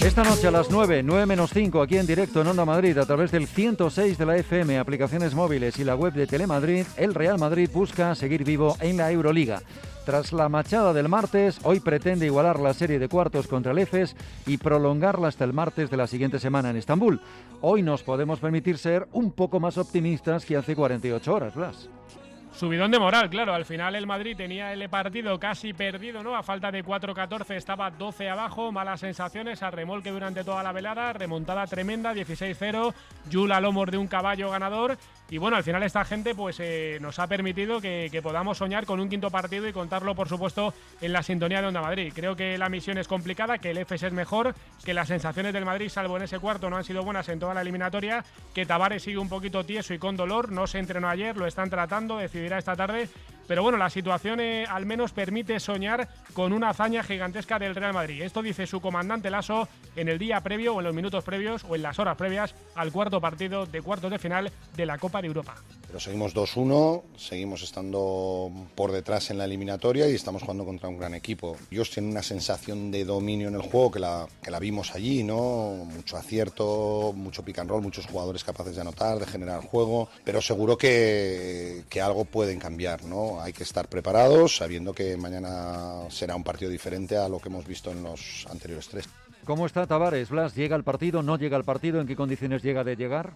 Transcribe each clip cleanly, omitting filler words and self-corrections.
Esta noche a las 9 menos 5, aquí en directo en Onda Madrid, a través del 106 de la FM, aplicaciones móviles y la web de Telemadrid, el Real Madrid busca seguir vivo en la Euroliga. Tras la machada del martes, hoy pretende igualar la serie de cuartos contra el Efes y prolongarla hasta el martes de la siguiente semana en Estambul. Hoy nos podemos permitir ser un poco más optimistas que hace 48 horas, Blas. Subidón de moral, claro. Al final el Madrid tenía el partido casi perdido, ¿no? A falta de 4-14 estaba 12 abajo, malas sensaciones, a remolque durante toda la velada, remontada tremenda, 16-0, Jul a lomos de un caballo ganador. Y bueno, al final esta gente pues nos ha permitido que podamos soñar con un quinto partido y contarlo, por supuesto, en la sintonía de Onda Madrid. Creo que la misión es complicada, que el Efes es mejor, que las sensaciones del Madrid, salvo en ese cuarto, no han sido buenas en toda la eliminatoria, que Tavares sigue un poquito tieso y con dolor, no se entrenó ayer, lo están tratando, decidirá esta tarde. Pero bueno, la situación al menos permite soñar con una hazaña gigantesca del Real Madrid. Esto dice su comandante Lasso en el día previo o en los minutos previos o en las horas previas al cuarto partido de cuartos de final de la Copa de Europa. Pero seguimos 2-1, seguimos estando por detrás en la eliminatoria y estamos jugando contra un gran equipo. Ellos tienen una sensación de dominio en el juego que la vimos allí, ¿no? Mucho acierto, mucho pick and roll, muchos jugadores capaces de anotar, de generar juego, pero seguro que algo pueden cambiar, ¿no? Hay que estar preparados, sabiendo que mañana será un partido diferente a lo que hemos visto en los anteriores tres. ¿Cómo está Tavares, Blas? ¿Llega al partido? ¿No llega al partido? ¿En qué condiciones llega de llegar?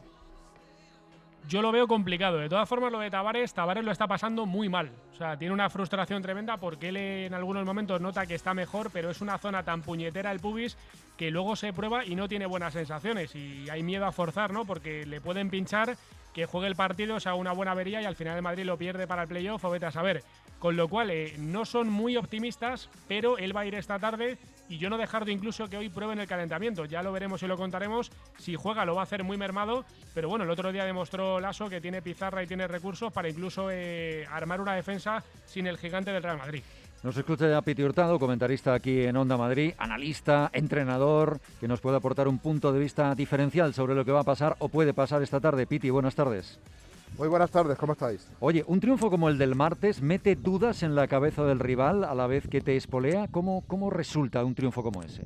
Yo lo veo complicado. De todas formas, lo de Tavares lo está pasando muy mal. O sea, tiene una frustración tremenda porque él en algunos momentos nota que está mejor, pero es una zona tan puñetera el pubis que luego se prueba y no tiene buenas sensaciones. Y hay miedo a forzar, ¿no? Porque le pueden pinchar, que juegue el partido, o sea, una buena avería y al final el Madrid lo pierde para el playoff o vete a saber. Con lo cual, no son muy optimistas, pero él va a ir esta tarde y yo no dejarlo incluso que hoy prueben el calentamiento. Ya lo veremos y lo contaremos. Si juega lo va a hacer muy mermado, pero bueno, el otro día demostró Lasso que tiene pizarra y tiene recursos para incluso armar una defensa sin el gigante del Real Madrid. Nos escucha ya Piti Hurtado, comentarista aquí en Onda Madrid, analista, entrenador, que nos puede aportar un punto de vista diferencial sobre lo que va a pasar o puede pasar esta tarde. Piti, buenas tardes. Muy buenas tardes, ¿cómo estáis? Oye, un triunfo como el del martes mete dudas en la cabeza del rival a la vez que te espolea. ¿Cómo resulta un triunfo como ese?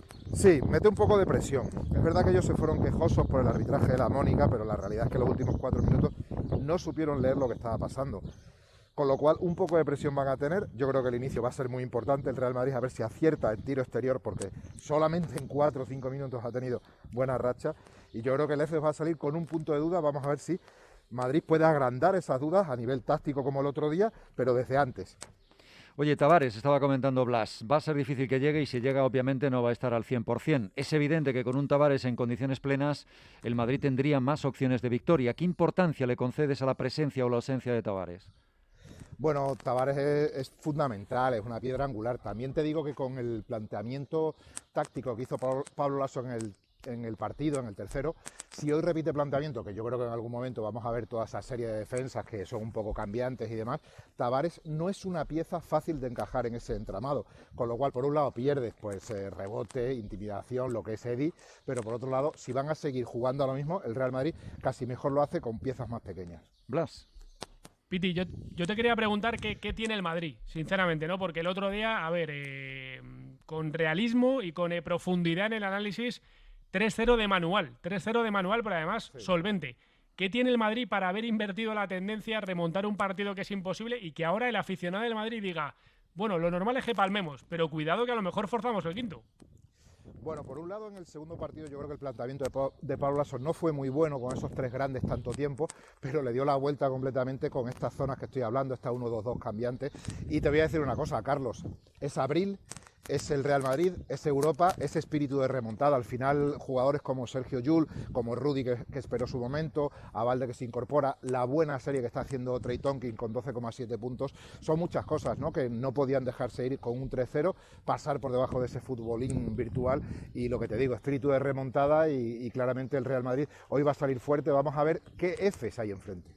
Sí, mete un poco de presión. Es verdad que ellos se fueron quejosos por el arbitraje de la Mónica, pero la realidad es que los últimos 4 minutos no supieron leer lo que estaba pasando. Con lo cual, un poco de presión van a tener. Yo creo que el inicio va a ser muy importante. El Real Madrid a ver si acierta el tiro exterior, porque solamente en 4 o 5 minutos ha tenido buena racha. Y yo creo que el Efes va a salir con un punto de duda. Vamos a ver si Madrid puede agrandar esas dudas a nivel táctico como el otro día, pero desde antes. Oye, Tavares, estaba comentando Blas, va a ser difícil que llegue y si llega obviamente no va a estar al 100%. Es evidente que con un Tavares en condiciones plenas el Madrid tendría más opciones de victoria. ¿Qué importancia le concedes a la presencia o la ausencia de Tavares? Bueno, Tavares es fundamental, es una piedra angular. También te digo que con el planteamiento táctico que hizo Pablo Lasso en el partido, en el tercero, si hoy repite planteamiento, que yo creo que en algún momento vamos a ver toda esa serie de defensas que son un poco cambiantes y demás, Tavares no es una pieza fácil de encajar en ese entramado, con lo cual por un lado pierdes pues rebote, intimidación, lo que es Eddie, pero por otro lado, si van a seguir jugando a lo mismo, el Real Madrid casi mejor lo hace con piezas más pequeñas. Blas. Piti, yo te quería preguntar qué tiene el Madrid, sinceramente, ¿no? Porque el otro día, a ver, con realismo y con profundidad en el análisis, 3-0 de manual, pero además sí, solvente. ¿Qué tiene el Madrid para haber invertido la tendencia, remontar un partido que es imposible y que ahora el aficionado del Madrid diga, bueno, lo normal es que palmemos, pero cuidado que a lo mejor forzamos el quinto? Bueno, por un lado, en el segundo partido yo creo que el planteamiento de Pablo Lasso no fue muy bueno con esos 3 grandes tanto tiempo, pero le dio la vuelta completamente con estas zonas que estoy hablando, esta 1-2-2 cambiantes. Y te voy a decir una cosa, Carlos, es abril, es el Real Madrid, es Europa, es espíritu de remontada. Al final, jugadores como Sergio Llull, como Rudy, que esperó su momento, a Valde que se incorpora, la buena serie que está haciendo Trey Tonkin con 12,7 puntos, son muchas cosas, ¿no? Que no podían dejarse ir con un 3-0, pasar por debajo de ese futbolín virtual y lo que te digo, espíritu de remontada y claramente el Real Madrid hoy va a salir fuerte. Vamos a ver qué Efes hay enfrente.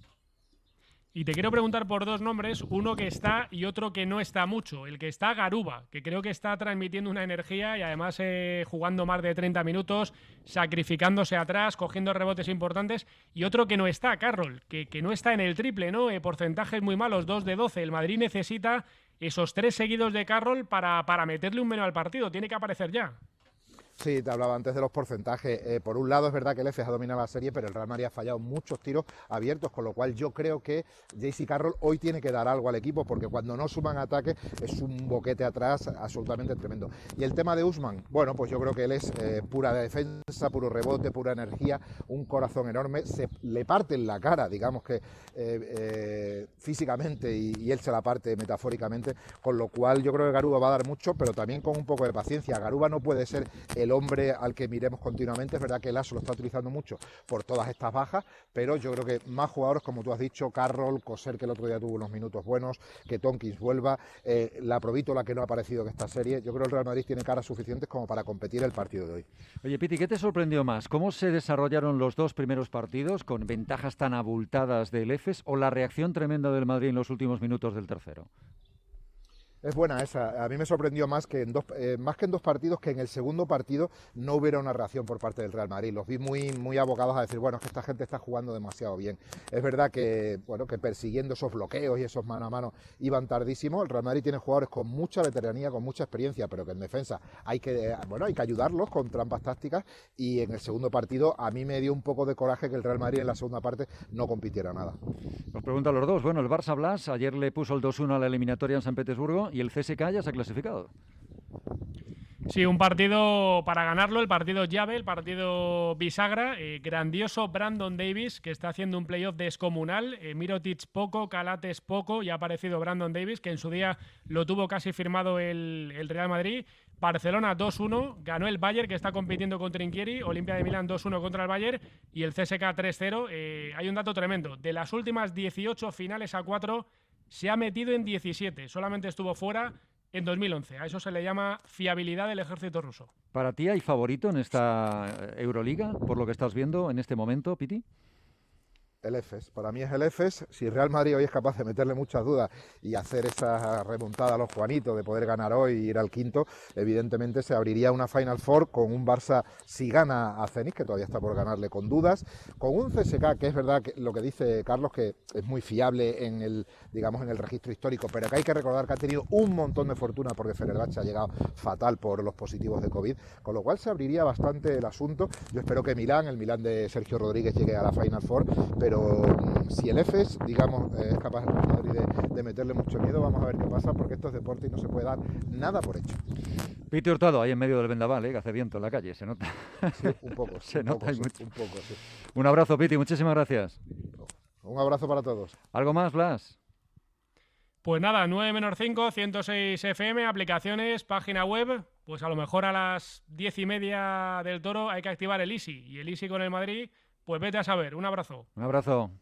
Y te quiero preguntar por 2 nombres, uno que está y otro que no está mucho. El que está, Garuba, que creo que está transmitiendo una energía y además jugando más de 30 minutos, sacrificándose atrás, cogiendo rebotes importantes. Y otro que no está, Carroll, que no está en el triple, ¿no? Porcentajes muy malos, 2 de 12. El Madrid necesita esos 3 seguidos de Carroll para meterle un menú al partido. Tiene que aparecer ya. Sí, te hablaba antes de los porcentajes. Por un lado es verdad que el EFES ha dominado la serie, pero el Real Madrid ha fallado muchos tiros abiertos, con lo cual yo creo que JC Carroll hoy tiene que dar algo al equipo, porque cuando no suman ataque es un boquete atrás absolutamente tremendo. Y el tema de Usman, bueno, pues yo creo que él es pura defensa, puro rebote, pura energía, un corazón enorme, se le parte en la cara, digamos que físicamente, y él se la parte metafóricamente, con lo cual yo creo que Garuba va a dar mucho, pero también con un poco de paciencia. Garuba no puede ser el hombre al que miremos continuamente. Es verdad que el ASO lo está utilizando mucho por todas estas bajas, pero yo creo que más jugadores, como tú has dicho, Carroll, Coser, que el otro día tuvo unos minutos buenos, que Tompkins vuelva, la Provítola, que no ha aparecido en esta serie. Yo creo que el Real Madrid tiene caras suficientes como para competir el partido de hoy. Oye, Piti, ¿qué te sorprendió más? ¿Cómo se desarrollaron los dos primeros partidos con ventajas tan abultadas del EFES o la reacción tremenda del Madrid en los últimos minutos del tercero? Es buena esa. A mí me sorprendió más que en dos partidos, que en el segundo partido no hubiera una reacción por parte del Real Madrid. Los vi muy abocados a decir, bueno, es que esta gente está jugando demasiado bien. Es verdad que, bueno, que persiguiendo esos bloqueos y esos mano a mano iban tardísimo. El Real Madrid tiene jugadores con mucha veteranía, con mucha experiencia, pero que en defensa hay que ayudarlos con trampas tácticas. Y en el segundo partido a mí me dio un poco de coraje que el Real Madrid en la segunda parte no compitiera nada. Os pregunto a los dos. Bueno, el Barça Blas ayer le puso el 2-1 a la eliminatoria en San Petersburgo y el CSKA ya se ha clasificado. Sí, un partido para ganarlo, el partido llave, el partido bisagra. Grandioso Brandon Davis, que está haciendo un playoff descomunal. Mirotic poco, Calates poco, y ha aparecido Brandon Davis, que en su día lo tuvo casi firmado el Real Madrid. Barcelona 2-1, ganó el Bayern, que está compitiendo con Trinchieri. Olimpia de Milán 2-1 contra el Bayern y el CSKA 3-0. Hay un dato tremendo. De las últimas 18 finales a 4, se ha metido en 17. Solamente estuvo fuera en 2011. A eso se le llama fiabilidad del ejército ruso. ¿Para ti hay favorito en esta Euroliga, por lo que estás viendo en este momento, Piti? El EFES, para mí es el EFES. Si Real Madrid hoy es capaz de meterle muchas dudas y hacer esa remontada a los Juanitos de poder ganar hoy y ir al quinto, evidentemente se abriría una Final Four con un Barça, si gana a Zenit, que todavía está por ganarle con dudas, con un CSKA, que es verdad que lo que dice Carlos, que es muy fiable en el registro histórico, pero que hay que recordar que ha tenido un montón de fortuna porque Fenerbahce ha llegado fatal por los positivos de COVID, con lo cual se abriría bastante el asunto. Yo espero que el Milán de Sergio Rodríguez llegue a la Final Four, pero si el EFES, digamos, es capaz de meterle mucho miedo, vamos a ver qué pasa, porque esto es deporte y no se puede dar nada por hecho. Piti Hurtado, ahí en medio del vendaval, que hace viento en la calle, se nota. Sí, un poco. Se nota mucho. Un poco, sí. Un abrazo, Piti, muchísimas gracias. Un abrazo para todos. ¿Algo más, Blas? Pues nada, 9-5, 106 FM, aplicaciones, página web. Pues a lo mejor a las 10:30 del Toro hay que activar el Easy. Y el Easy con el Madrid, pues vete a saber. Un abrazo. Un abrazo.